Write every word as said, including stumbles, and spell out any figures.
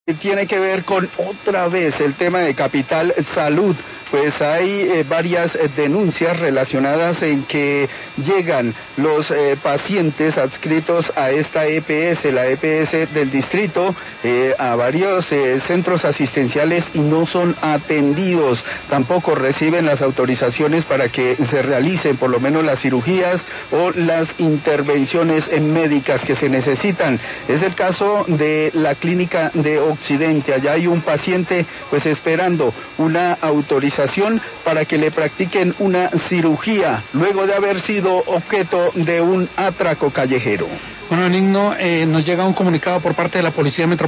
Tiene que ver con otra vez el tema de Capital Salud, pues hay eh, varias eh, denuncias relacionadas en que llegan los eh, pacientes adscritos a esta E P S, la E P S del distrito, eh, a varios eh, centros asistenciales y no son atendidos, tampoco reciben las autorizaciones para que se realicen por lo menos las cirugías o las intervenciones eh, médicas que se necesitan. Es el caso de la clínica de Occidente. Allá hay un paciente pues esperando una autorización para que le practiquen una cirugía luego de haber sido objeto de un atraco callejero. Bueno, Benigno, eh, nos llega un comunicado por parte de la Policía Metropolitana